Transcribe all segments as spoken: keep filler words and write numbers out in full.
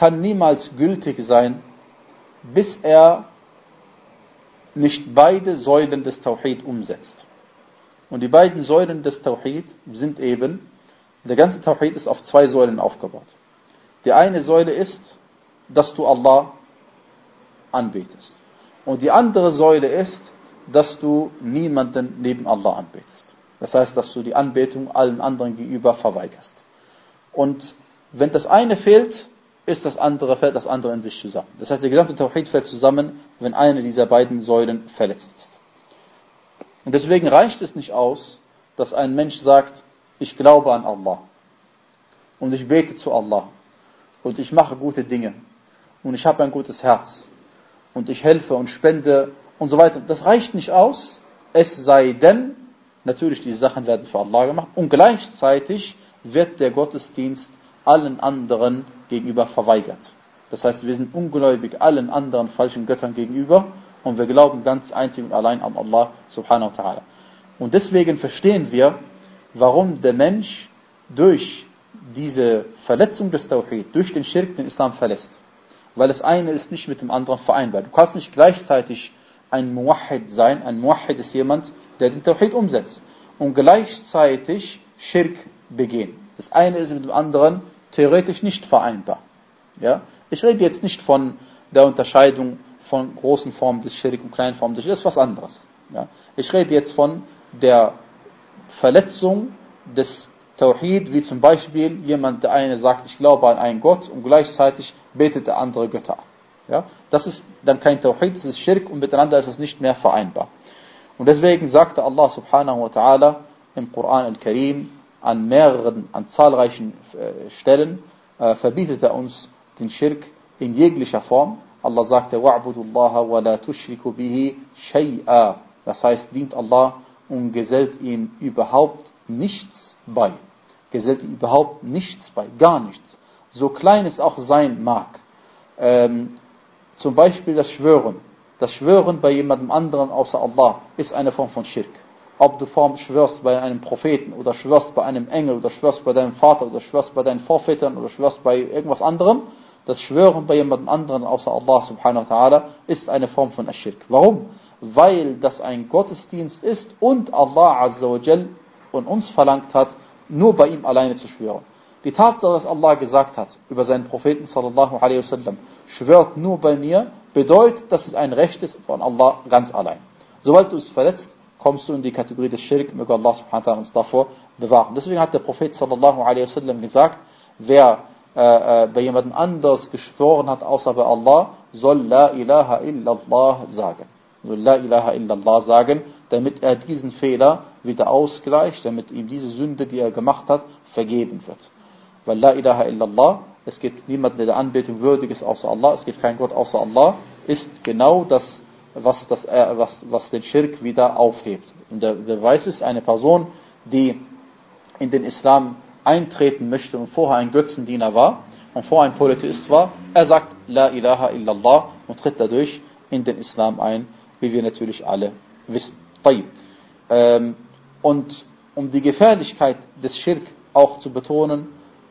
kann niemals gültig sein, bis er nicht beide Säulen des Tawhid umsetzt. Und die beiden Säulen des Tawhid sind eben, der ganze Tawhid ist auf zwei Säulen aufgebaut. Die eine Säule ist, dass du Allah anbetest. Und die andere Säule ist, dass du niemanden neben Allah anbetest. Das heißt, dass du die Anbetung allen anderen gegenüber verweigerst. Und wenn das eine fehlt, ist das andere, fällt das andere in sich zusammen. Das heißt, der gesamte Tawhid fällt zusammen, wenn eine dieser beiden Säulen verletzt ist. Und deswegen reicht es nicht aus, dass ein Mensch sagt, ich glaube an Allah und ich bete zu Allah und ich mache gute Dinge und ich habe ein gutes Herz und ich helfe und spende und so weiter. Das reicht nicht aus, es sei denn, natürlich diese Sachen werden für Allah gemacht und gleichzeitig wird der Gottesdienst allen anderen gegenüber verweigert. Das heißt, wir sind ungläubig allen anderen falschen Göttern gegenüber und wir glauben ganz einzig und allein an Allah subhanahu wa ta'ala. Und deswegen verstehen wir, warum der Mensch durch diese Verletzung des Tawhid, durch den Schirk den Islam verlässt. Weil das eine ist nicht mit dem anderen vereinbar. Du kannst nicht gleichzeitig ein Muwahhid sein. Ein Muwahhid ist jemand, der den Tawhid umsetzt und gleichzeitig Schirk begehen. Das eine ist mit dem anderen theoretisch nicht vereinbar. Ja? Ich rede jetzt nicht von der Unterscheidung von großen Formen des Schirk und kleinen Formen des Schirk, das ist was anderes. Ja? Ich rede jetzt von der Verletzung des Tawhid, wie zum Beispiel jemand, der eine sagt, ich glaube an einen Gott und gleichzeitig betet der andere Götter an. Ja? Das ist dann kein Tawhid, das ist Schirk und miteinander ist es nicht mehr vereinbar. Und deswegen sagte Allah subhanahu wa ta'ala im Koran al-Karim an mehreren, an zahlreichen äh, Stellen, äh, verbietet er uns den Schirk in jeglicher Form. Allah sagte, وَعْبُدُوا اللَّهَ وَلَا تُشْرِكُوا بِهِ شَيْئًا. Das heißt, dient Allah und gesellt ihm überhaupt nichts bei. Gesellt ihm überhaupt nichts bei, gar nichts. So klein es auch sein mag. Ähm, zum Beispiel das Schwören. Das Schwören bei jemandem anderen außer Allah ist eine Form von Schirk. Ob du Form schwörst bei einem Propheten oder schwörst bei einem Engel oder schwörst bei deinem Vater oder schwörst bei deinen Vorvätern oder schwörst bei irgendwas anderem, das Schwören bei jemandem anderen außer Allah subhanahu wa ta'ala ist eine Form von Aschirk. Warum? Weil das ein Gottesdienst ist und Allah azza wa jal und uns verlangt hat, nur bei ihm alleine zu schwören. Die Tatsache, dass Allah gesagt hat über seinen Propheten sallallahu alaihi wasallam, schwört nur bei mir, bedeutet, dass es ein Recht ist von Allah ganz allein. Sobald du es verletzt, kommst du in die Kategorie des Schirk, möge Allah subhanahu wa ta'ala uns davor bewahren. Deswegen hat der Prophet sallallahu alaihi wasallam gesagt, wer äh, äh, bei jemandem anders geschworen hat, außer bei Allah, soll La ilaha illallah sagen. Soll La ilaha illallah sagen, damit er diesen Fehler wieder ausgleicht, damit ihm diese Sünde, die er gemacht hat, vergeben wird. Weil La ilaha illallah, es gibt niemanden, der der Anbetung würdig ist außer Allah, es gibt keinen Gott außer Allah, ist genau das, was, das, äh, was, was den Schirk wieder aufhebt. Und der Beweis ist, eine Person, die in den Islam eintreten möchte und vorher ein Götzendiener war und vorher ein Polytheist war, er sagt La ilaha illallah und tritt dadurch in den Islam ein, wie wir natürlich alle wissen. Ähm, und um die Gefährlichkeit des Schirk auch zu betonen,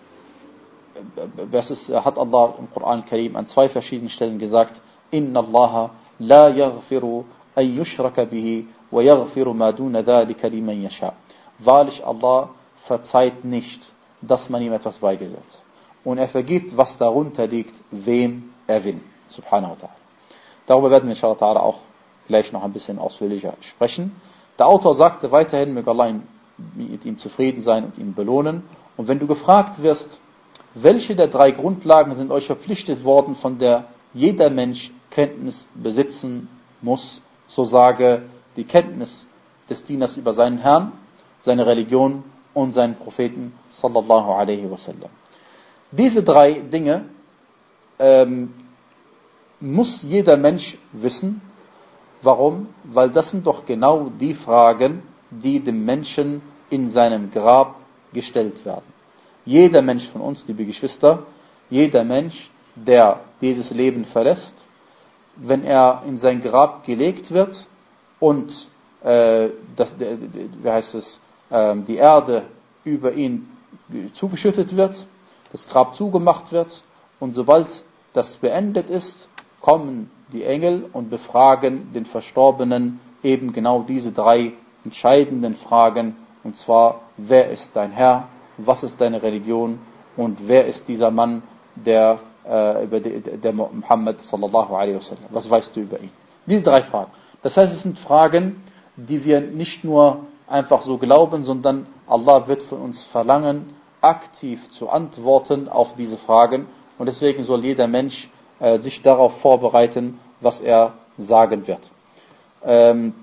das ist, hat Allah im Koran Karim an zwei verschiedenen Stellen gesagt, Inna Allah la yaghfiru an yushraka bihi wa yaghfiru ma duna dhalika liman yasha. Wahrlich, Allah verzeiht nicht, dass man ihm etwas beigesetzt. Und er vergibt, was darunter liegt, wem er will. Subhanahu wa ta'ala. Darüber werden wir inshallah ta'ala auch gleich noch ein bisschen ausführlicher sprechen. Der Autor sagte weiterhin, möge Allah mit ihm zufrieden sein und ihn belohnen. Und wenn du gefragt wirst, welche der drei Grundlagen sind euch verpflichtet worden, von der jeder Mensch Kenntnis besitzen muss, so sage die Kenntnis des Dieners über seinen Herrn, seine Religion und seinen Propheten sallallahu alaihi wasallam. Diese drei Dinge ähm, muss jeder Mensch wissen. Warum? Weil das sind doch genau die Fragen, die dem Menschen in seinem Grab gestellt werden. Jeder Mensch von uns, liebe Geschwister, jeder Mensch, der dieses Leben verlässt, wenn er in sein Grab gelegt wird und äh, das, wie heißt es, äh, die Erde über ihn zugeschüttet wird, das Grab zugemacht wird Und sobald das beendet ist, kommen die Engel und befragen den Verstorbenen eben genau diese drei entscheidenden Fragen, und zwar, wer ist dein Herr, was ist deine Religion und wer ist dieser Mann, der, äh, über die, der Muhammad sallallahu alaihi wasallam, was weißt du über ihn? Diese drei Fragen. Das heißt, es sind Fragen, die wir nicht nur einfach so glauben, sondern Allah wird von uns verlangen, aktiv zu antworten auf diese Fragen, und deswegen soll jeder Mensch äh, sich darauf vorbereiten, was er sagen wird. Ähm,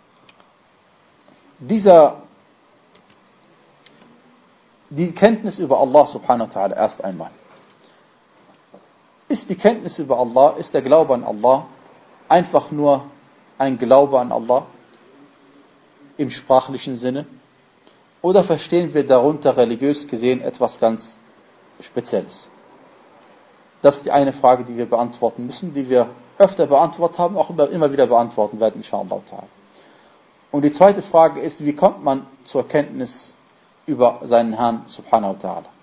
dieser, die Kenntnis über Allah subhanahu wa ta'ala erst einmal. Ist die Kenntnis über Allah, ist der Glaube an Allah einfach nur ein Glaube an Allah im sprachlichen Sinne? Oder verstehen wir darunter religiös gesehen etwas ganz Spezielles? Das ist die eine Frage, die wir beantworten müssen, die wir öfter beantwortet haben, auch immer wieder beantworten werden, inshallah ta'ala. Und die zweite Frage ist, wie kommt man zur Kenntnis über seinen Herrn subhanahu wa ta'ala?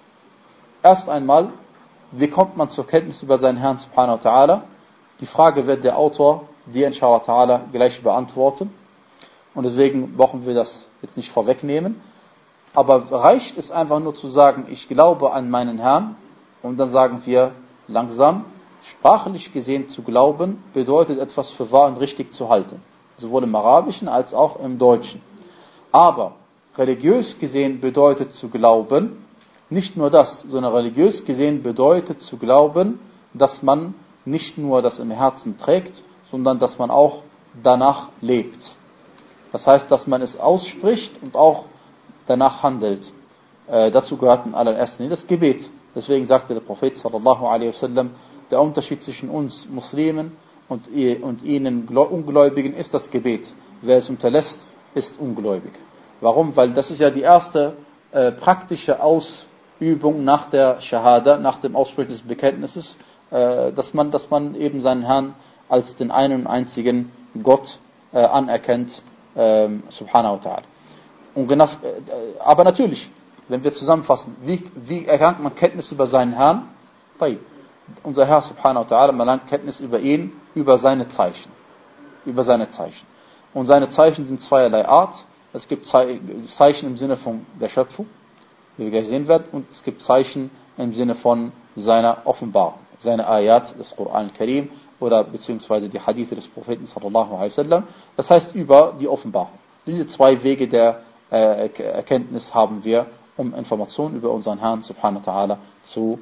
Erst einmal, wie kommt man zur Kenntnis über seinen Herrn subhanahu wa ta'ala? Die Frage wird der Autor dir inshallah ta'ala gleich beantworten. Und deswegen brauchen wir das jetzt nicht vorwegnehmen. Aber reicht es einfach nur zu sagen, ich glaube an meinen Herrn, und dann sagen wir langsam, sprachlich gesehen zu glauben, bedeutet etwas für wahr und richtig zu halten. Sowohl im Arabischen als auch im Deutschen. Aber religiös gesehen bedeutet zu glauben, nicht nur das, sondern religiös gesehen bedeutet zu glauben, dass man nicht nur das im Herzen trägt, sondern dass man auch danach lebt. Das heißt, dass man es ausspricht und auch danach handelt. Äh, dazu gehört in allererster Linie das Gebet. Deswegen sagte der Prophet sallallahu alaihi wasallam, der Unterschied zwischen uns Muslimen und, und ihnen Ungläubigen ist das Gebet. Wer es unterlässt, ist ungläubig. Warum? Weil das ist ja die erste äh, praktische Ausübung nach der Shahada, nach dem Aussprechen des Bekenntnisses, äh, dass man, dass man eben seinen Herrn als den einen und einzigen Gott äh, anerkennt, äh, subhanahu wa ta'ala. Und genau, äh, aber natürlich, wenn wir zusammenfassen, wie, wie erlangt man Kenntnis über seinen Herrn? Taib. Unser Herr subhanahu wa ta'ala, man lernt Kenntnis über ihn, über seine Zeichen. Über seine Zeichen. Und seine Zeichen sind zweierlei Art. Es gibt Zeichen im Sinne von der Schöpfung, wie wir gleich sehen werden, und es gibt Zeichen im Sinne von seiner Offenbarung, seine Ayat des Koran Karim oder beziehungsweise die Hadithe des Propheten sallallahu alaihi wasallam. Das heißt über die Offenbarung. Diese zwei Wege der äh, Erkenntnis haben wir, um Informationen über unseren Herrn subhanahu wa ta'ala zu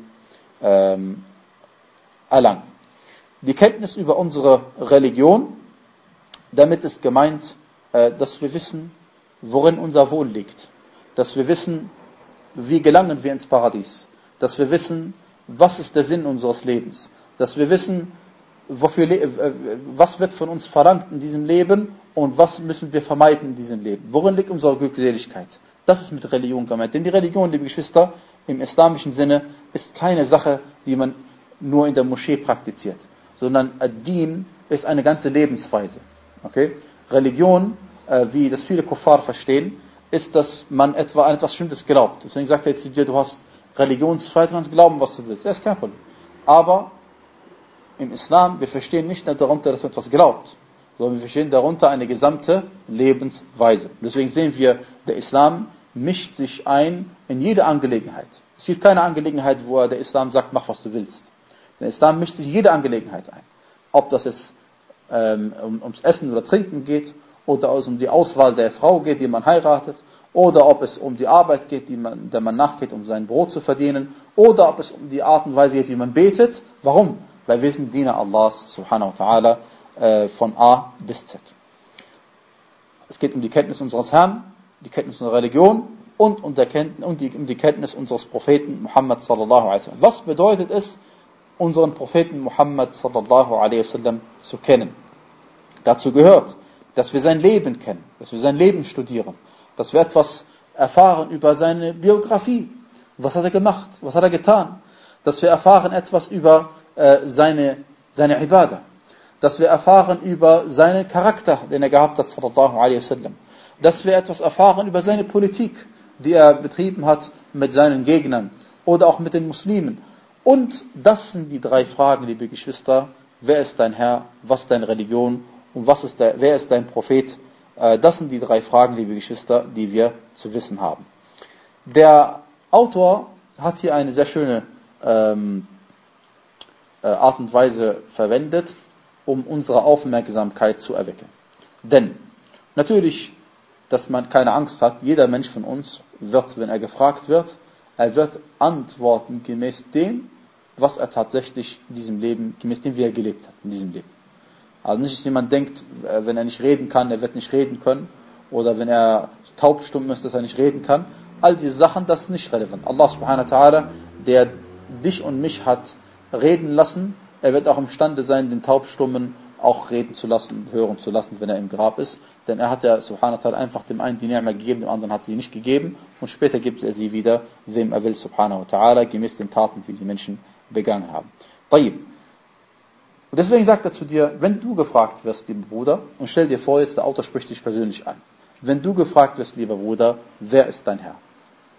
ähm, erlangen. Die Kenntnis über unsere Religion, damit ist gemeint, äh, dass wir wissen, worin unser Wohl liegt. Dass wir wissen, wie gelangen wir ins Paradies. Dass wir wissen, was ist der Sinn unseres Lebens. Dass wir wissen, wofür, was wird von uns verlangt in diesem Leben und was müssen wir vermeiden in diesem Leben. Worin liegt unsere Glückseligkeit? Das ist mit Religion gemeint. Denn die Religion, liebe Geschwister, im islamischen Sinne ist keine Sache, die man nur in der Moschee praktiziert. Sondern Ad-Din ist eine ganze Lebensweise. Okay? Religion, äh, wie das viele Kuffar verstehen, ist, dass man etwa an etwas Bestimmtes glaubt. Deswegen sagt er jetzt zu dir, du hast Religionsfreiheit, du kannst glauben, was du willst. Das ist kein Problem. Aber im Islam, wir verstehen nicht darunter, dass man etwas glaubt, sondern wir verstehen darunter eine gesamte Lebensweise. Deswegen sehen wir, der Islam mischt sich ein in jede Angelegenheit. Es gibt keine Angelegenheit, wo der Islam sagt, mach was du willst. Der Islam mischt sich in jede Angelegenheit ein. Ob das jetzt ähm, um, ums Essen oder Trinken geht, oder es um die Auswahl der Frau geht, die man heiratet, oder ob es um die Arbeit geht, die man, der man nachgeht, um sein Brot zu verdienen, oder ob es um die Art und Weise geht, wie man betet. Warum? Weil wir sind Diener Allahs, subhanahu wa ta'ala, äh, von A bis Z. Es geht um die Kenntnis unseres Herrn, die Kenntnis unserer Religion und um, der Kenntnis, um, die, um die Kenntnis unseres Propheten Muhammad sallallahu alaihi wasallam. Was bedeutet es, unseren Propheten Muhammad sallallahu alaihi wasallam zu kennen? Dazu gehört, dass wir sein Leben kennen, dass wir sein Leben studieren, dass wir etwas erfahren über seine Biografie. Was hat er gemacht? Was hat er getan? Dass wir erfahren etwas über äh, seine, seine Ibadah. Dass wir erfahren über seinen Charakter, den er gehabt hat, sallallahu alaihi wasallam. Dass wir etwas erfahren über seine Politik, die er betrieben hat mit seinen Gegnern oder auch mit den Muslimen. Und das sind die drei Fragen, liebe Geschwister. Wer ist dein Herr? Was ist deine Religion? Und was ist der, wer ist dein Prophet? Das sind die drei Fragen, liebe Geschwister, die wir zu wissen haben. Der Autor hat hier eine sehr schöne ähm, Art und Weise verwendet, um unsere Aufmerksamkeit zu erwecken. Denn natürlich, dass man keine Angst hat, jeder Mensch von uns wird, wenn er gefragt wird, er wird antworten gemäß dem, was er tatsächlich in diesem Leben, gemäß dem, wie er gelebt hat, in diesem Leben. Also nicht, dass jemand denkt, wenn er nicht reden kann, er wird nicht reden können, oder wenn er taubstumm ist, dass er nicht reden kann. All diese Sachen, das ist nicht relevant. Allah subhanahu wa ta'ala, der dich und mich hat reden lassen, er wird auch imstande sein, den Taubstummen auch reden zu lassen, hören zu lassen, wenn er im Grab ist. Denn er hat ja subhanahu wa ta'ala einfach dem einen die Ni'ma gegeben, dem anderen hat sie nicht gegeben. Und später gibt er sie wieder, wem er will, subhanahu wa ta'ala, gemäß den Taten, die die Menschen begangen haben. Tayyib. Und deswegen sagt er zu dir, wenn du gefragt wirst, lieber Bruder, und stell dir vor, jetzt der Autor spricht dich persönlich an. Wenn du gefragt wirst, lieber Bruder, wer ist dein Herr?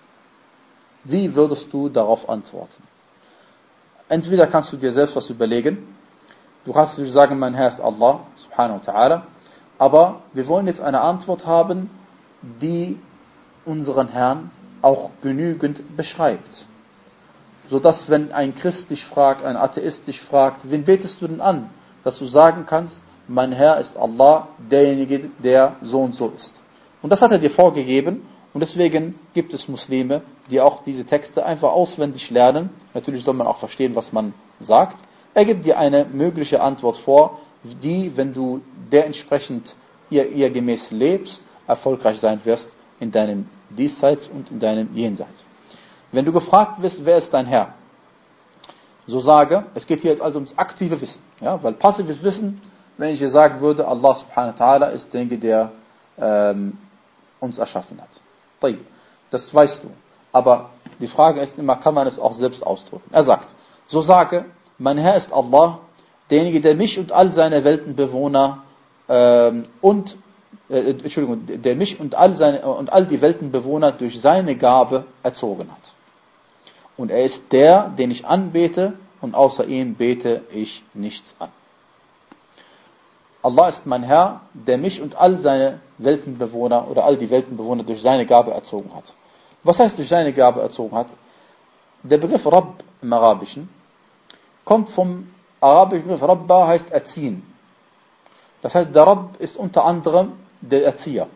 Wie würdest du darauf antworten? Entweder kannst du dir selbst was überlegen, du kannst dir sagen, mein Herr ist Allah, subhanahu wa ta'ala, aber wir wollen jetzt eine Antwort haben, die unseren Herrn auch genügend beschreibt. Sodass, wenn ein Christ dich fragt, ein Atheist dich fragt, wen betest du denn an? Dass du sagen kannst, mein Herr ist Allah, derjenige, der so und so ist. Und das hat er dir vorgegeben und deswegen gibt es Muslime, die auch diese Texte einfach auswendig lernen. Natürlich soll man auch verstehen, was man sagt. Er gibt dir eine mögliche Antwort vor, die, wenn du der entsprechend ihr, ihr gemäß lebst, erfolgreich sein wirst in deinem Diesseits und in deinem Jenseits. Wenn du gefragt wirst, wer ist dein Herr? So sage, es geht hier jetzt also ums aktive Wissen. Ja? Weil passives Wissen, wenn ich dir sagen würde, Allah subhanahu wa ta'ala ist derjenige, der ähm, uns erschaffen hat. Das weißt du. Aber die Frage ist immer, kann man es auch selbst ausdrücken? Er sagt, so sage, mein Herr ist Allah, derjenige, der mich und all seine Weltenbewohner ähm, und äh, Entschuldigung, der mich und all seine und all die Weltenbewohner durch seine Gabe erzogen hat. Und er ist der, den ich anbete, und außer ihm bete ich nichts an. Allah ist mein Herr, der mich und all seine Weltenbewohner oder all die Weltenbewohner durch seine Gabe erzogen hat. Was heißt durch seine Gabe erzogen hat? Der Begriff Rabb im Arabischen kommt vom arabischen Begriff Rabba, heißt erziehen. Das heißt, der Rabb ist unter anderem der Erzieher.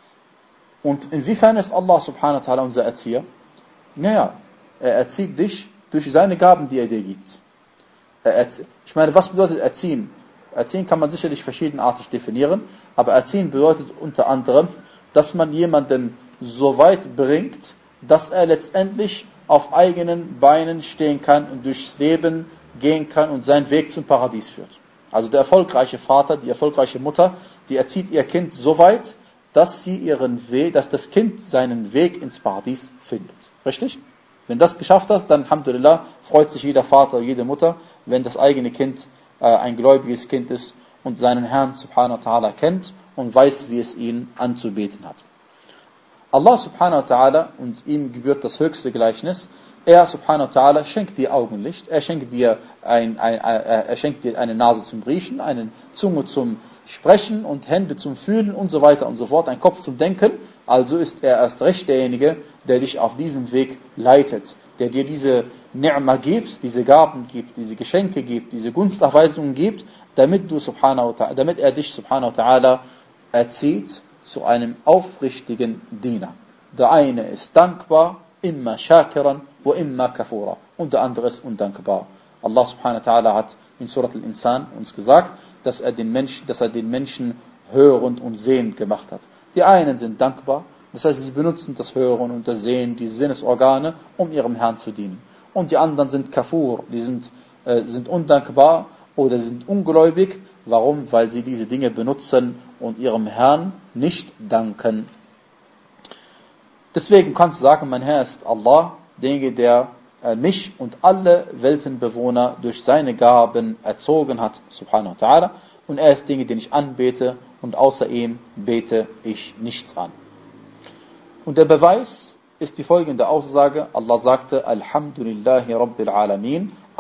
Und inwiefern ist Allah subhanahu wa ta'ala unser Erzieher? Naja, er erzieht dich durch seine Gaben, die er dir gibt. Er ich meine, was bedeutet erziehen? Erziehen kann man sicherlich verschiedenartig definieren, aber erziehen bedeutet unter anderem, dass man jemanden so weit bringt, dass er letztendlich auf eigenen Beinen stehen kann und durchs Leben gehen kann und seinen Weg zum Paradies führt. Also der erfolgreiche Vater, die erfolgreiche Mutter, die erzieht ihr Kind so weit, dass sie ihren Weg, dass das Kind seinen Weg ins Paradies findet. Richtig? Wenn das geschafft hast, dann, alhamdulillah, freut sich jeder Vater, jede Mutter, wenn das eigene Kind äh, ein gläubiges Kind ist und seinen Herrn subhanahu wa ta'ala kennt und weiß, wie es ihn anzubeten hat. Allah subhanahu wa ta'ala, und ihm gebührt das höchste Gleichnis, er subhanahu wa ta'ala schenkt dir Augenlicht, er schenkt dir, ein, ein, ein, er schenkt dir eine Nase zum Riechen, eine Zunge zum Sprechen und Hände zum Fühlen und so weiter und so fort, ein Kopf zum Denken. Also ist er erst recht derjenige, der dich auf diesem Weg leitet, der dir diese Ni'ma gibt, diese Gaben gibt, diese Geschenke gibt, diese Gunsterweisungen gibt, damit du subhanahu wa ta'ala, damit er dich subhanahu wa ta'ala erzieht zu einem aufrichtigen Diener. Der eine ist dankbar, imma shakiran wa imma kafura, und der andere ist undankbar. Allah subhanahu wa ta'ala hat in Surat al-Insan uns gesagt, dass er den Menschen, dass er den Menschen hörend und sehend gemacht hat. Die einen sind dankbar, das heißt, sie benutzen das Hören und das Sehen, die Sinnesorgane, um ihrem Herrn zu dienen. Und die anderen sind kafur, die sind, äh, sind undankbar oder sind ungläubig. Warum? Weil sie diese Dinge benutzen und ihrem Herrn nicht danken. Deswegen kannst du sagen, mein Herr ist Allah, derjenige, der äh, mich und alle Weltenbewohner durch seine Gaben erzogen hat, subhanahu wa ta'ala. Und er ist derjenige, den ich anbete, und außer ihm bete ich nichts an. Und der Beweis ist die folgende Aussage. Allah sagte, Alhamdulillahi Rabbil Alamin.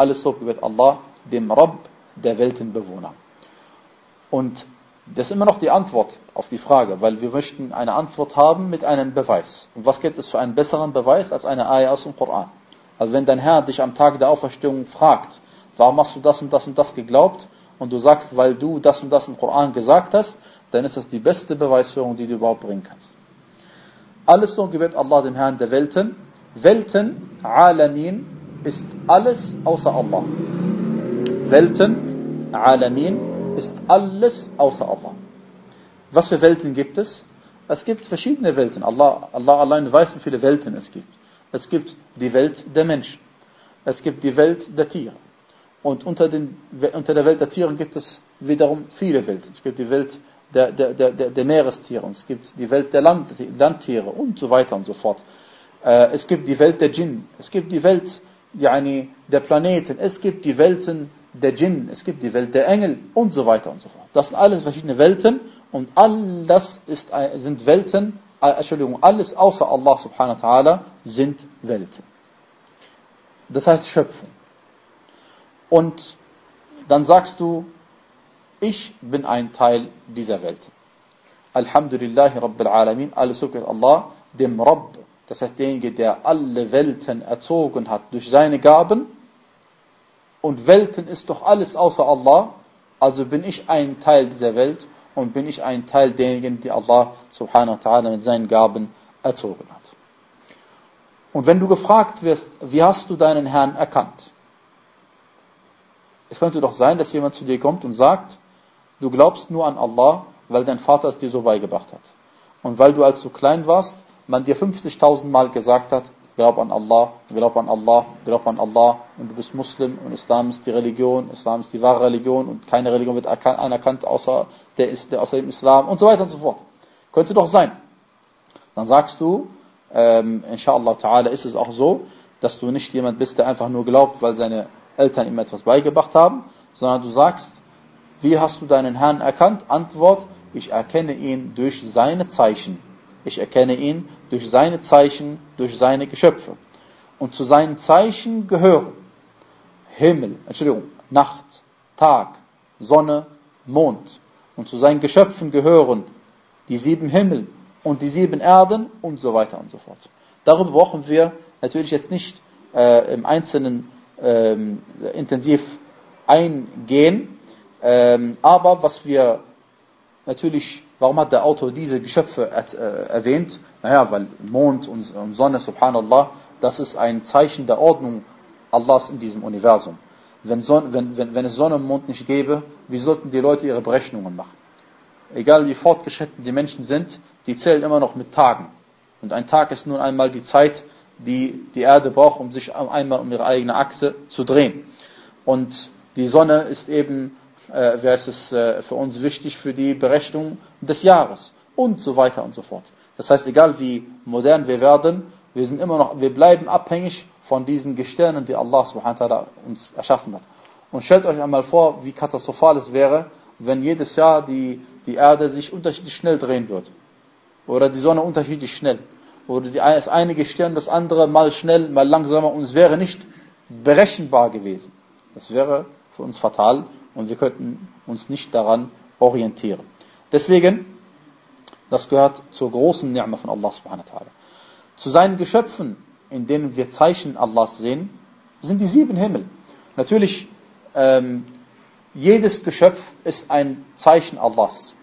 alles Lob gebührt Allah, dem Rabb, der Weltenbewohner. Und das ist immer noch die Antwort auf die Frage, weil wir möchten eine Antwort haben mit einem Beweis. Und was gibt es für einen besseren Beweis als eine Ayah aus dem Koran? Also wenn dein Herr dich am Tag der Auferstehung fragt, warum hast du das und das und das geglaubt? Und du sagst, weil du das und das im Koran gesagt hast, dann ist das die beste Beweisführung, die du überhaupt bringen kannst. Alles Lob gebührt Allah, dem Herrn der Welten. Welten, Alamin, ist alles außer Allah. Welten, Alamin, ist alles außer Allah. Was für Welten gibt es? Es gibt verschiedene Welten. Allah, Allah allein weiß, wie viele Welten es gibt. Es gibt die Welt der Menschen. Es gibt die Welt der Tiere. Und unter, den, unter der Welt der Tiere gibt es wiederum viele Welten. Es gibt die Welt der, der, der, der Meerestiere. Und es gibt die Welt der Land, Landtiere und so weiter und so fort. Äh, es gibt die Welt der Djinn. Es gibt die Welt yani, der Planeten. Es gibt die Welten der Djinn. Es gibt die Welt der Engel und so weiter und so fort. Das sind alles verschiedene Welten. Und all das ist, sind Welten, äh, Entschuldigung, alles außer Allah subhanahu wa ta'ala sind Welten. Das heißt Schöpfung. Und dann sagst du, ich bin ein Teil dieser Welt. Alhamdulillahi Rabbil Alamin, alles Lob Allah, dem Rabb, das heißt derjenige, der alle Welten erzogen hat durch seine Gaben. Und Welten ist doch alles außer Allah, also bin ich ein Teil dieser Welt und bin ich ein Teil derjenigen, die Allah subhanahu wa ta'ala mit seinen Gaben erzogen hat. Und wenn du gefragt wirst, wie hast du deinen Herrn erkannt? Es könnte doch sein, dass jemand zu dir kommt und sagt, du glaubst nur an Allah, weil dein Vater es dir so beigebracht hat. Und weil du als du klein warst, man dir fünfzigtausend Mal gesagt hat, glaub an Allah, glaub an Allah, glaub an Allah, und du bist Muslim und Islam ist die Religion, Islam ist die wahre Religion und keine Religion wird anerkannt außer, der ist, der, außer dem Islam und so weiter und so fort. Könnte doch sein. Dann sagst du, ähm, inshallah ta'ala ist es auch so, dass du nicht jemand bist, der einfach nur glaubt, weil seine Eltern ihm etwas beigebracht haben, sondern du sagst, wie hast du deinen Herrn erkannt? Antwort, ich erkenne ihn durch seine Zeichen. Ich erkenne ihn durch seine Zeichen, durch seine Geschöpfe. Und zu seinen Zeichen gehören Himmel, Entschuldigung, Nacht, Tag, Sonne, Mond. Und zu seinen Geschöpfen gehören die sieben Himmel und die sieben Erden und so weiter und so fort. Darüber brauchen wir natürlich jetzt nicht äh, im Einzelnen ähm, intensiv eingehen, ähm, aber was wir natürlich, warum hat der Autor diese Geschöpfe äh, erwähnt? Naja, weil Mond und, und Sonne, subhanallah, das ist ein Zeichen der Ordnung Allahs in diesem Universum. Wenn, Son, wenn, wenn, wenn es Sonne und Mond nicht gäbe, wie sollten die Leute ihre Berechnungen machen? Egal wie fortgeschritten die Menschen sind, die zählen immer noch mit Tagen. Und ein Tag ist nun einmal die Zeit, die die Erde braucht, um sich einmal um ihre eigene Achse zu drehen. Und die Sonne ist eben, äh, wer ist es äh, für uns wichtig für die Berechnung des Jahres und so weiter und so fort. Das heißt, egal wie modern wir werden, wir sind immer noch, wir bleiben abhängig von diesen Gestirnen, die Allah subhanahu wa ta'ala uns erschaffen hat. Und stellt euch einmal vor, wie katastrophal es wäre, wenn jedes Jahr die, die Erde sich unterschiedlich schnell drehen würde. Oder die Sonne unterschiedlich schnell. Oder die, das eine Gestirn, das andere mal schnell, mal langsamer, und es wäre nicht berechenbar gewesen. Das wäre für uns fatal und wir könnten uns nicht daran orientieren. Deswegen, das gehört zur großen Ni'ma von Allah subhanahu wa ta'ala. Zu seinen Geschöpfen, in denen wir Zeichen Allahs sehen, sind die sieben Himmel. Natürlich, ähm, jedes Geschöpf ist ein Zeichen Allahs.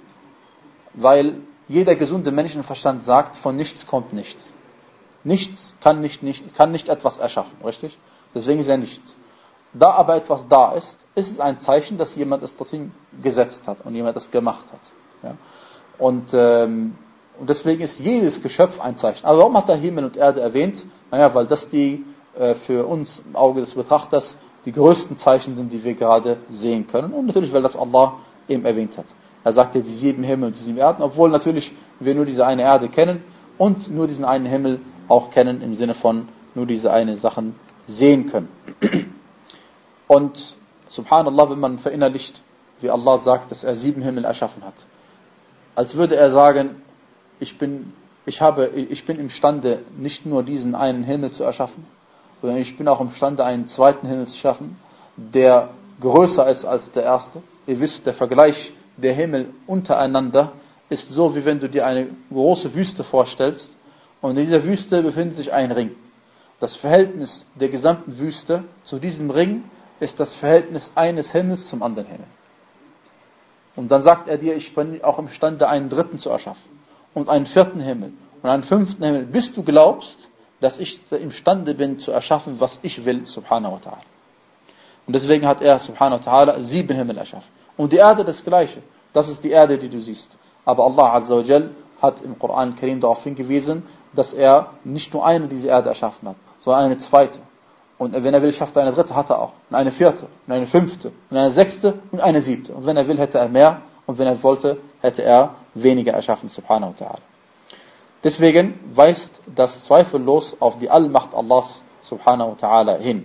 Weil jeder gesunde Menschenverstand sagt, von nichts kommt nichts. Nichts kann nicht, nicht, kann nicht etwas erschaffen, richtig? Deswegen ist ja nichts. Da aber etwas da ist, ist es ein Zeichen, dass jemand es dorthin gesetzt hat und jemand es gemacht hat. Ja? Und, ähm, und deswegen ist jedes Geschöpf ein Zeichen. Aber warum hat er Himmel und Erde erwähnt? Naja, weil das die äh, für uns im Auge des Betrachters die größten Zeichen sind, die wir gerade sehen können. Und natürlich, weil das Allah eben erwähnt hat. Er sagte die sieben Himmel und die sieben Erden, obwohl natürlich wir nur diese eine Erde kennen und nur diesen einen Himmel auch kennen, im Sinne von nur diese eine Sachen sehen können. Und subhanallah, wenn man verinnerlicht, wie Allah sagt, dass er sieben Himmel erschaffen hat, als würde er sagen, ich bin, ich habe, ich bin imstande, nicht nur diesen einen Himmel zu erschaffen, sondern ich bin auch imstande, einen zweiten Himmel zu schaffen, der größer ist als der erste. Ihr wisst, der Vergleich der Himmel untereinander ist so, wie wenn du dir eine große Wüste vorstellst und in dieser Wüste befindet sich ein Ring. Das Verhältnis der gesamten Wüste zu diesem Ring ist das Verhältnis eines Himmels zum anderen Himmel. Und dann sagt er dir, ich bin auch imstande, einen dritten zu erschaffen und einen vierten Himmel und einen fünften Himmel, bis du glaubst, dass ich imstande bin zu erschaffen, was ich will, subhanahu wa ta'ala. Und deswegen hat er, subhanahu wa ta'ala, sieben Himmel erschaffen. Und die Erde das Gleiche. Das ist die Erde, die du siehst. Aber Allah Azza wa Jal hat im Koran Karim darauf hingewiesen, dass er nicht nur eine diese Erde erschaffen hat, sondern eine zweite. Und wenn er will, schafft er eine dritte, hat er auch. Und eine vierte, und eine fünfte, und eine sechste, und eine siebte. Und wenn er will, hätte er mehr. Und wenn er wollte, hätte er weniger erschaffen, subhanahu wa ta'ala. Deswegen weist das zweifellos auf die Allmacht Allahs, subhanahu wa ta'ala, hin.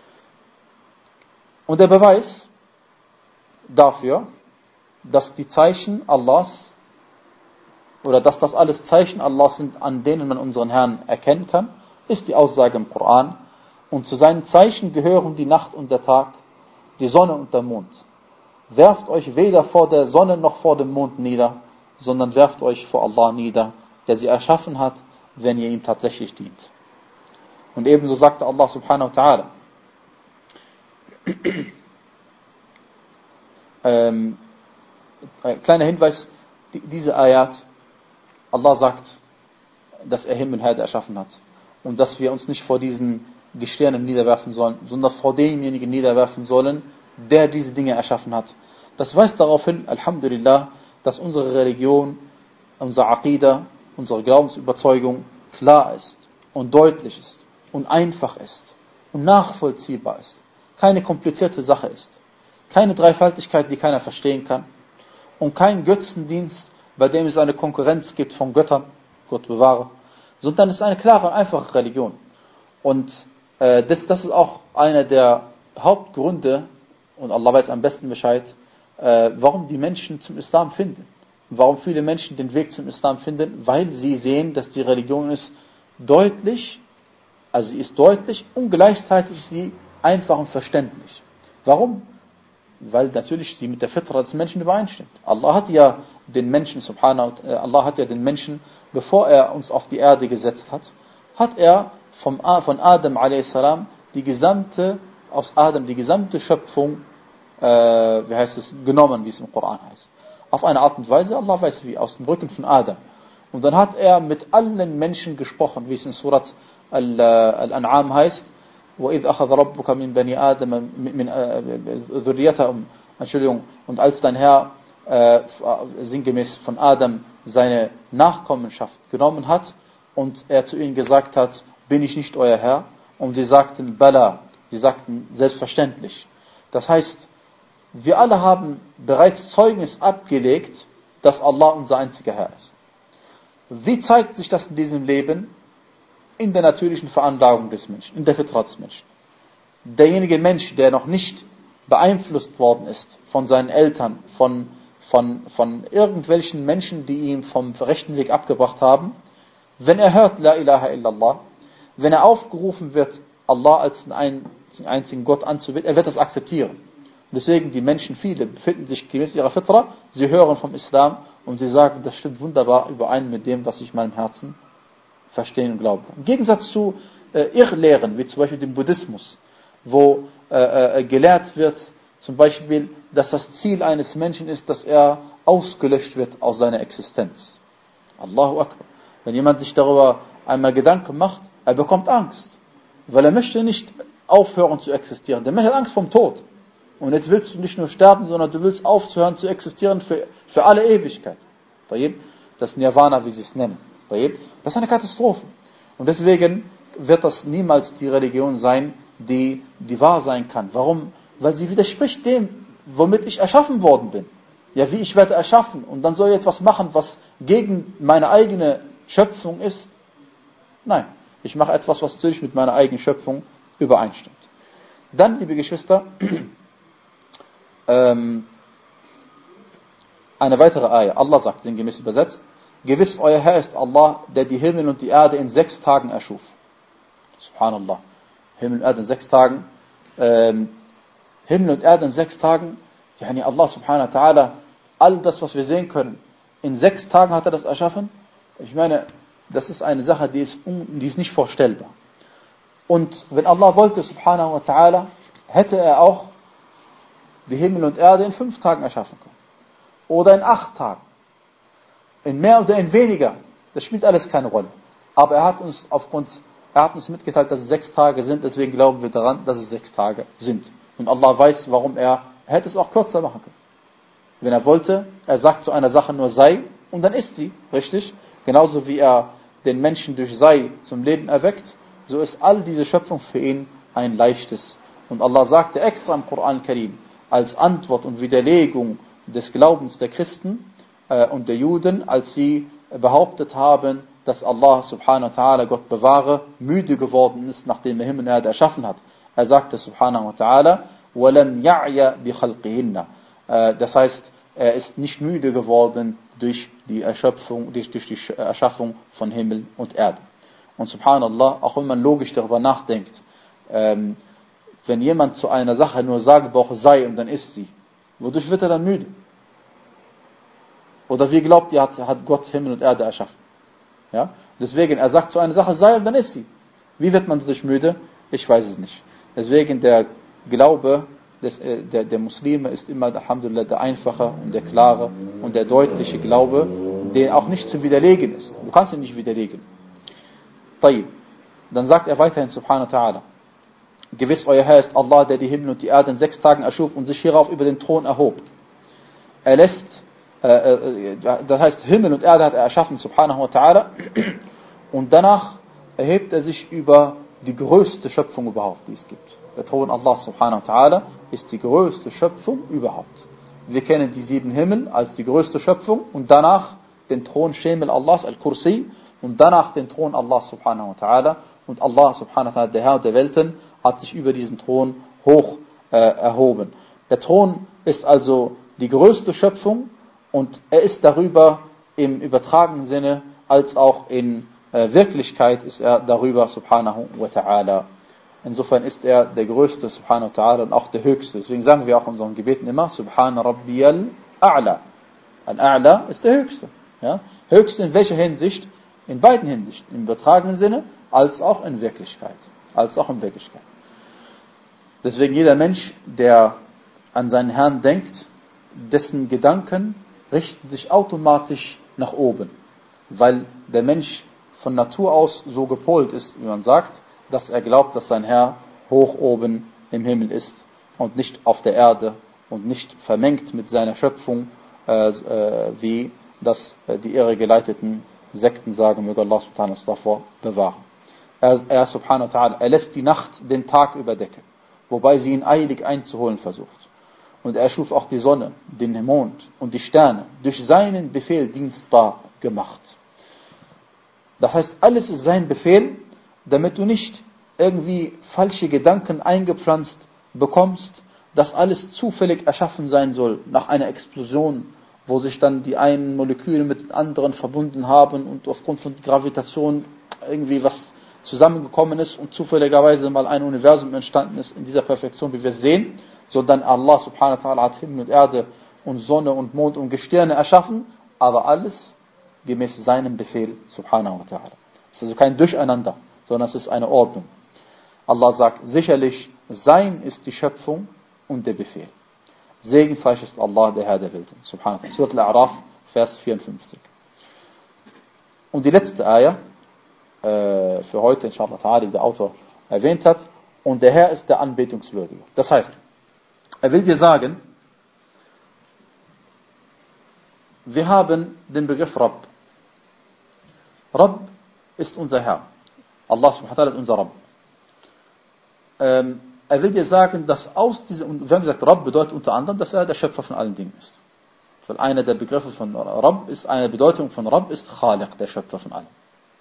Und der Beweis dafür, dass die Zeichen Allahs, oder dass das alles Zeichen Allahs sind, an denen man unseren Herrn erkennen kann, ist die Aussage im Koran. Und zu seinen Zeichen gehören die Nacht und der Tag, die Sonne und der Mond. Werft euch weder vor der Sonne noch vor dem Mond nieder, sondern werft euch vor Allah nieder, der sie erschaffen hat, wenn ihr ihm tatsächlich dient. Und ebenso sagte Allah subhanahu wa ta'ala, ähm, ein kleiner Hinweis, die, diese Ayat, Allah sagt, dass er Himmel und Erde erschaffen hat und dass wir uns nicht vor diesen Gestirnen niederwerfen sollen, sondern vor demjenigen niederwerfen sollen, der diese Dinge erschaffen hat. Das weist darauf hin, Alhamdulillah, dass unsere Religion, unser Aqidah, unsere Glaubensüberzeugung klar ist und deutlich ist und einfach ist und nachvollziehbar ist. Keine komplizierte Sache ist. Keine Dreifaltigkeit, die keiner verstehen kann. Und kein Götzendienst, bei dem es eine Konkurrenz gibt von Göttern, Gott bewahre, sondern es ist eine klare und einfache Religion. Und äh, das, das ist auch einer der Hauptgründe, und Allah weiß am besten Bescheid, äh, warum die Menschen zum Islam finden. Warum viele Menschen den Weg zum Islam finden, weil sie sehen, dass die Religion ist deutlich, also sie ist deutlich und gleichzeitig ist sie einfach und verständlich. Warum? Weil natürlich sie mit der Fitra des Menschen übereinstimmt. Allah hat ja den Menschen, subhanahu, Allah hat ja den Menschen, bevor er uns auf die Erde gesetzt hat, hat er vom, von Adam a s. die gesamte, aus Adam die gesamte Schöpfung, äh, wie heißt es, genommen, wie es im Koran heißt. Auf eine Art und Weise, Allah weiß wie, aus dem Rücken von Adam. Und dann hat er mit allen Menschen gesprochen, wie es in Surat Al-An'am heißt, وَإِذْ أَخَذَ رَبُّكَ مِنْ بَنِي آدَمَ مِنْ ذُرِّيَّتَهُمْ Entschuldigung, und als dein Herr äh, sinngemäß von Adam seine Nachkommenschaft genommen hat und er zu ihnen gesagt hat, bin ich nicht euer Herr? Und sie sagten, Bala, sie sagten, selbstverständlich. Das heißt, wir alle haben bereits Zeugnis abgelegt, dass Allah unser einziger Herr ist. Wie zeigt sich das in diesem Leben? In der natürlichen Veranlagung des Menschen, in der Fitra des Menschen. Derjenige Mensch, der noch nicht beeinflusst worden ist von seinen Eltern, von, von, von irgendwelchen Menschen, die ihn vom rechten Weg abgebracht haben, wenn er hört, La ilaha illallah, wenn er aufgerufen wird, Allah als einen einzigen Gott anzubeten, er wird das akzeptieren. Und deswegen, die Menschen, viele, befinden sich gemäß ihrer Fitra, sie hören vom Islam und sie sagen, das stimmt wunderbar überein mit dem, was ich in meinem Herzen verstehen und glauben kann. Im Gegensatz zu äh, Irrlehren, wie zum Beispiel dem Buddhismus, wo äh, äh, gelehrt wird, zum Beispiel, dass das Ziel eines Menschen ist, dass er ausgelöscht wird aus seiner Existenz. Allahu Akbar. Wenn jemand sich darüber einmal Gedanken macht, er bekommt Angst, weil er möchte nicht aufhören zu existieren. Der Mensch hat Angst vom Tod. Und jetzt willst du nicht nur sterben, sondern du willst aufhören zu existieren für, für alle Ewigkeit. Das Nirvana, wie sie es nennen. Das ist eine Katastrophe. Und deswegen wird das niemals die Religion sein, die, die wahr sein kann. Warum? Weil sie widerspricht dem, womit ich erschaffen worden bin. Ja, wie ich werde erschaffen und dann soll ich etwas machen, was gegen meine eigene Schöpfung ist. Nein, ich mache etwas, was natürlich mit meiner eigenen Schöpfung übereinstimmt. Dann, liebe Geschwister, ähm, eine weitere Ayah. Allah sagt, sinngemäß übersetzt, gewiss, euer Herr ist Allah, der die Himmel und die Erde in sechs Tagen erschuf. Subhanallah. Himmel und Erde in sechs Tagen. Ähm, Himmel und Erde in sechs Tagen. Yani Allah subhanahu wa ta'ala, all das, was wir sehen können, in sechs Tagen hat er das erschaffen. Ich meine, das ist eine Sache, die ist, die ist nicht vorstellbar. Und wenn Allah wollte, subhanahu wa ta'ala, hätte er auch die Himmel und Erde in fünf Tagen erschaffen können. Oder in acht Tagen. In mehr oder in weniger. Das spielt alles keine Rolle. Aber er hat uns aufgrund, er hat uns mitgeteilt, dass es sechs Tage sind, deswegen glauben wir daran, dass es sechs Tage sind. Und Allah weiß, warum er, er hätte es auch kürzer machen können. Wenn er wollte, er sagt zu einer Sache nur sei, und dann ist sie, richtig? Genauso wie er den Menschen durch sei zum Leben erweckt, so ist all diese Schöpfung für ihn ein leichtes. Und Allah sagte extra im Koran Karim, als Antwort und Widerlegung des Glaubens der Christen äh, und der Juden, als sie behauptet haben, dass Allah subhanahu wa ta'ala, Gott bewahre, müde geworden ist, nachdem er Himmel und Erde erschaffen hat. Er sagte subhanahu wa ta'ala, وَلَمْ يَعْيَ بِخَلْقِهِنَّ. Das heißt, er ist nicht müde geworden durch die Erschöpfung, durch, durch die Erschaffung von Himmel und Erde. Und subhanallah, auch wenn man logisch darüber nachdenkt, ähm, wenn jemand zu einer Sache nur sagen braucht, sei und dann ist sie, wodurch wird er dann müde? Oder wie glaubt ihr, hat, hat Gott Himmel und Erde erschaffen? Ja? Deswegen, er sagt zu einer Sache, sei und dann ist sie. Wie wird man dadurch müde? Ich weiß es nicht. Deswegen, der Glaube des, äh, der, der Muslime ist immer, alhamdulillah, der einfache und der klare und der deutliche Glaube, der auch nicht zu widerlegen ist. Du kannst ihn nicht widerlegen. Tayyib. Dann sagt er weiterhin, subhanahu wa ta'ala, gewiss, euer Herr ist Allah, der die Himmel und die Erde in sechs Tagen erschuf und sich hierauf über den Thron erhob. Er lässt, äh, äh, das heißt, Himmel und Erde hat er erschaffen, subhanahu wa ta'ala, und danach erhebt er sich über die größte Schöpfung überhaupt, die es gibt. Der Thron Allah subhanahu wa ta'ala ist die größte Schöpfung überhaupt. Wir kennen die sieben Himmel als die größte Schöpfung und danach den Thron Schemel Allahs, Al-Kursi, und danach den Thron Allah subhanahu wa ta'ala. Und Allah subhanahu wa ta'ala, der Herr der Welten, hat sich über diesen Thron hoch äh, erhoben. Der Thron ist also die größte Schöpfung und er ist darüber im übertragenen Sinne als auch in äh, Wirklichkeit ist er darüber subhanahu wa ta'ala. Insofern ist er der Größte subhanahu wa ta'ala und auch der Höchste. Deswegen sagen wir auch in unseren Gebeten immer Subhana Rabbiyal A'la. Al-A'la ist der Höchste. Ja? Höchste in welcher Hinsicht? In beiden Hinsichten. Im übertragenen Sinne als auch in Wirklichkeit. Als auch in Wirklichkeit. Deswegen jeder Mensch, der an seinen Herrn denkt, dessen Gedanken richten sich automatisch nach oben. Weil der Mensch von Natur aus so gepolt ist, wie man sagt, dass er glaubt, dass sein Herr hoch oben im Himmel ist und nicht auf der Erde und nicht vermengt mit seiner Schöpfung, äh, äh, wie das äh, die irregeleiteten Sekten sagen, möge Allah subhanahu wa ta'ala davor bewahren. Er, er subhanahu wa ta'ala, er lässt die Nacht den Tag überdecken, wobei sie ihn eilig einzuholen versucht. Und er schuf auch die Sonne, den Mond und die Sterne, durch seinen Befehl dienstbar gemacht. Das heißt, alles ist sein Befehl, damit du nicht irgendwie falsche Gedanken eingepflanzt bekommst, dass alles zufällig erschaffen sein soll, nach einer Explosion, wo sich dann die einen Moleküle mit den anderen verbunden haben und aufgrund von Gravitation irgendwie was zusammengekommen ist und zufälligerweise mal ein Universum entstanden ist in dieser Perfektion, wie wir es sehen, sondern Allah subhanahu wa ta'ala hat Himmel und Erde und Sonne und Mond und Gestirne erschaffen, aber alles gemäß seinem Befehl subhanahu wa ta'ala. Es ist also kein Durcheinander, sondern es ist eine Ordnung. Allah sagt, sicherlich sein ist die Schöpfung und der Befehl. Segensreich ist Allah, der Herr der Welten. Subhanahu wa ta'ala. Surah Al-A'raf, Vers vierundfünfzig. Und die letzte Ayah, äh, für heute, inshallah ta'ala, die der Autor erwähnt hat, und der Herr ist der Anbetungswürdige. Das heißt, er will dir sagen, wir haben den Begriff Rabb. Rabb ist unser Herr. Allah subhanahu wa ta'ala ist unser Rabb. Ähm, er will dir sagen, dass aus diesem, und wir haben gesagt, Rabb bedeutet unter anderem, dass er der Schöpfer von allen Dingen ist. Weil einer der Begriffe von Rabb ist, eine Bedeutung von Rabb ist Khaliq, der Schöpfer von allem.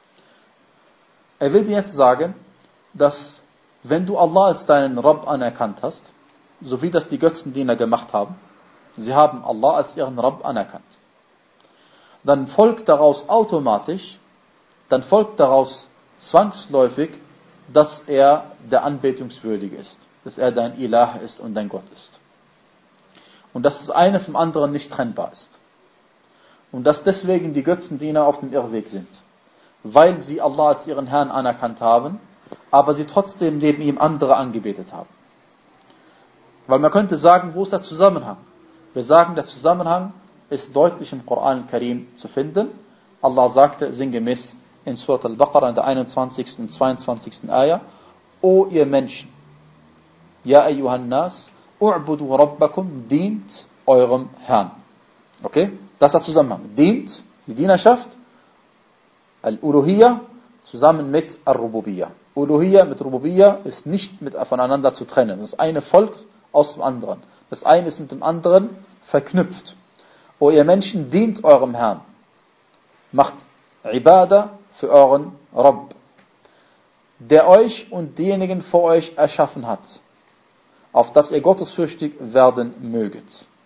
Er will dir jetzt sagen, dass wenn du Allah als deinen Rabb anerkannt hast, so wie das die Götzendiener gemacht haben, sie haben Allah als ihren Rabb anerkannt, dann folgt daraus automatisch, dann folgt daraus zwangsläufig, dass er der Anbetungswürdige ist. dass er dein Ilah ist und dein Gott ist. Und dass das eine vom anderen nicht trennbar ist. Und dass deswegen die Götzendiener auf dem Irrweg sind. Weil sie Allah als ihren Herrn anerkannt haben, aber sie trotzdem neben ihm andere angebetet haben. Weil man könnte sagen, wo ist der Zusammenhang? Wir sagen, der Zusammenhang ist deutlich im Koran Karim zu finden. Allah sagte sinngemäß in Surat al-Baqarah in der einundzwanzigsten und zweiundzwanzigsten Ayah: O ihr Menschen, Ja ayyuhan nas, u'budu rabbakum, dient eurem Herrn. Okay? Das ist der Zusammenhang. Dient, die Dienerschaft, Al-Uluhiyya, zusammen mit Al-Rububiyya. Uluhiyya mit Rububiyya ist nicht mit, voneinander zu trennen. Das eine folgt aus dem anderen. Das eine ist mit dem anderen verknüpft. O ihr Menschen, dient eurem Herrn. Macht Ibadah für euren Rabb, der euch und diejenigen vor euch erschaffen hat, auf dass ihr gottesfürchtig werden möget.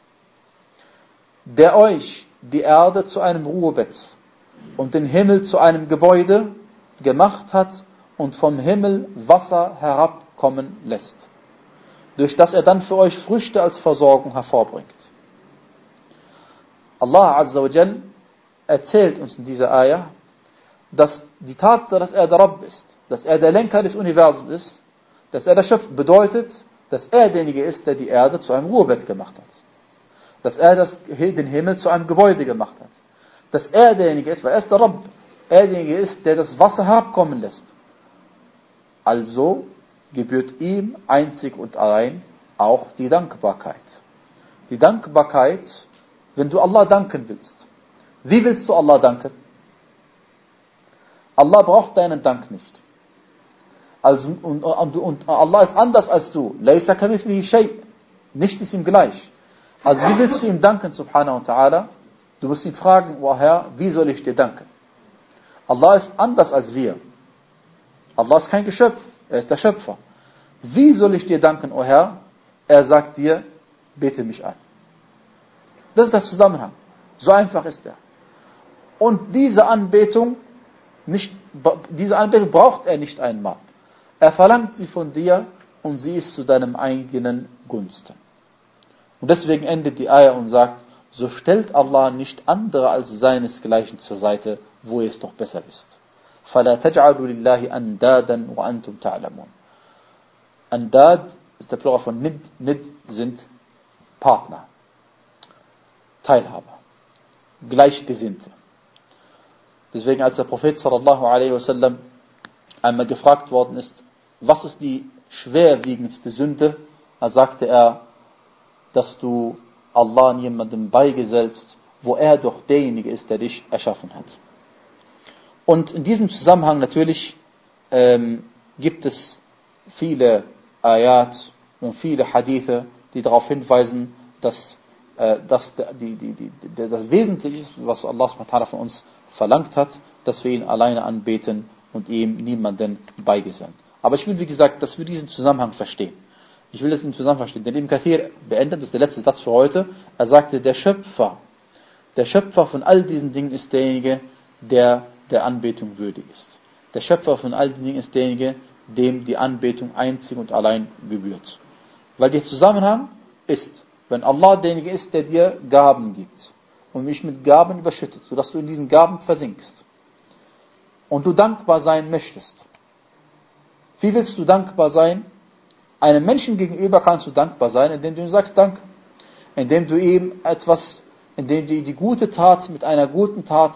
Der euch die Erde zu einem Ruhebett und den Himmel zu einem Gebäude gemacht hat und vom Himmel Wasser herabkommen lässt, durch das er dann für euch Früchte als Versorgung hervorbringt. Allah Azza wa Jal erzählt uns in dieser Ayah, dass die Tatsache, dass er der Rabb ist, dass er der Lenker des Universums ist, dass er der Schöpfer bedeutet, dass er derjenige ist, der die Erde zu einem Ruhebett gemacht hat. Dass er das, den Himmel zu einem Gebäude gemacht hat. Dass er derjenige ist, weil er ist der Rabb, er derjenige ist, der das Wasser herabkommen lässt. Also gebührt ihm einzig und allein auch die Dankbarkeit. Die Dankbarkeit, wenn du Allah danken willst. Wie willst du Allah danken? Allah braucht deinen Dank nicht. Also, und, und, und Allah ist anders als du. Laysa kamithlihi shay. Nichts ist ihm gleich. Also wie willst du ihm danken, subhanahu wa ta'ala? Du musst ihn fragen, oh Herr, wie soll ich dir danken? Allah ist anders als wir. Allah ist kein Geschöpf, er ist der Schöpfer. Wie soll ich dir danken, oh Herr? Er sagt dir, bete mich an. Das ist der Zusammenhang. So einfach ist er. Und diese Anbetung, nicht, diese Anbetung braucht er nicht einmal. Er verlangt sie von dir und sie ist zu deinem eigenen Gunsten. Und deswegen endet die Ayah und sagt, so stellt Allah nicht andere als seinesgleichen zur Seite, wo ihr es doch besser wisst. فَلَا تَجْعَلُوا لِلَّهِ أَنْدَادًا وَأَنْتُمْ تَعْلَمُونَ. Andad ist der Plural von Nid. Nid sind Partner, Teilhaber, Gleichgesinnte. Deswegen, als der Prophet sallallahu alaihi wasallam einmal gefragt worden ist, was ist die schwerwiegendste Sünde, da sagte er, dass du Allah jemandem beigesellst, wo er doch derjenige ist, der dich erschaffen hat. Und in diesem Zusammenhang natürlich ähm, gibt es viele Ayat und viele Hadithe, die darauf hinweisen, dass äh, das, die, die, die, die, das Wesentliche ist, was Allah subhanahu wa ta'ala von uns verlangt hat, dass wir ihn alleine anbeten und ihm niemanden beigesellen. Aber ich will, wie gesagt, dass wir diesen Zusammenhang verstehen. Ich will das im Zusammenhang verstehen. Denn Ibn Kathir beendet, das ist der letzte Satz für heute, er sagte, der Schöpfer, der Schöpfer von all diesen Dingen ist derjenige, der der Anbetung würdig ist. Der Schöpfer von all diesen Dingen ist derjenige, dem die Anbetung einzig und allein gebührt. Weil der Zusammenhang ist, wenn Allah derjenige ist, der dir Gaben gibt und mich mit Gaben überschüttet, sodass du in diesen Gaben versinkst und du dankbar sein möchtest. Wie willst du dankbar sein? Einem Menschen gegenüber kannst du dankbar sein, indem du ihm sagst Danke, indem du ihm etwas, indem du die gute Tat mit einer guten Tat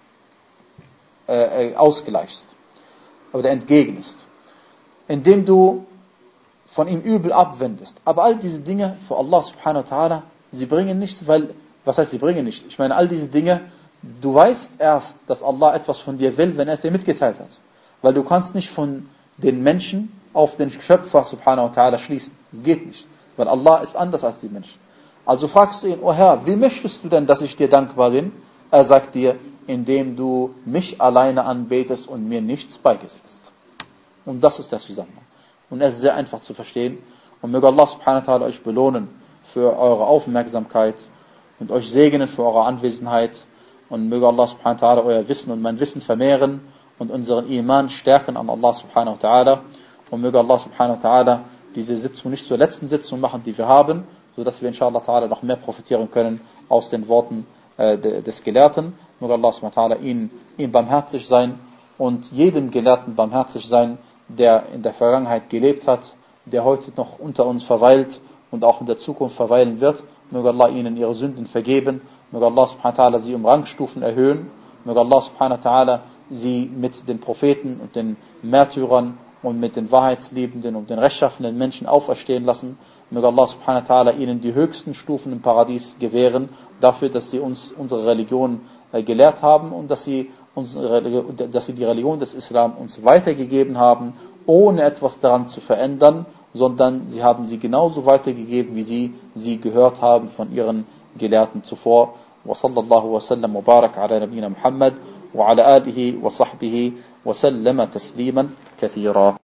äh, ausgleichst oder entgegnest, indem du von ihm Übel abwendest. Aber all diese Dinge für Allah subhanahu wa ta'ala, sie bringen nichts, weil, was heißt sie bringen nichts? Ich meine, all diese Dinge, du weißt erst, dass Allah etwas von dir will, wenn er es dir mitgeteilt hat. Weil du kannst nicht von den Menschen auf den Schöpfer subhanahu wa ta'ala schließen. Das geht nicht. Weil Allah ist anders als die Menschen. Also fragst du ihn, oh Herr, wie möchtest du denn, dass ich dir dankbar bin? Er sagt dir, indem du mich alleine anbetest und mir nichts beigesetzt. Und das ist der Zusammenhang. Und er ist sehr einfach zu verstehen. Und möge Allah subhanahu wa ta'ala euch belohnen für eure Aufmerksamkeit und euch segnen für eure Anwesenheit. Und möge Allah subhanahu wa ta'ala euer Wissen und mein Wissen vermehren und unseren Iman stärken an Allah subhanahu wa ta'ala. Und möge Allah subhanahu wa ta'ala diese Sitzung nicht zur letzten Sitzung machen, die wir haben, sodass wir inshallah ta'ala noch mehr profitieren können aus den Worten äh, des Gelehrten. Möge Allah subhanahu wa ta'ala ihm, ihm barmherzig sein und jedem Gelehrten barmherzig sein, der in der Vergangenheit gelebt hat, der heute noch unter uns verweilt und auch in der Zukunft verweilen wird. Möge Allah ihnen ihre Sünden vergeben. Möge Allah subhanahu wa ta'ala sie um Rangstufen erhöhen. Möge Allah subhanahu wa ta'ala sie mit den Propheten und den Märtyrern und mit den wahrheitsliebenden und den rechtschaffenen Menschen auferstehen lassen. Möge Allah subhanahu wa ta'ala ihnen die höchsten Stufen im Paradies gewähren, dafür, dass sie uns unsere Religion äh, gelehrt haben und dass sie, unsere, dass sie die Religion des Islam uns weitergegeben haben, ohne etwas daran zu verändern, sondern sie haben sie genauso weitergegeben, wie sie sie gehört haben von ihren Gelehrten zuvor. Wa sallallahu wa sallam wa barak ala nabina Muhammad wa ala alihi wa sahbihi wa sallama tasliman kathira.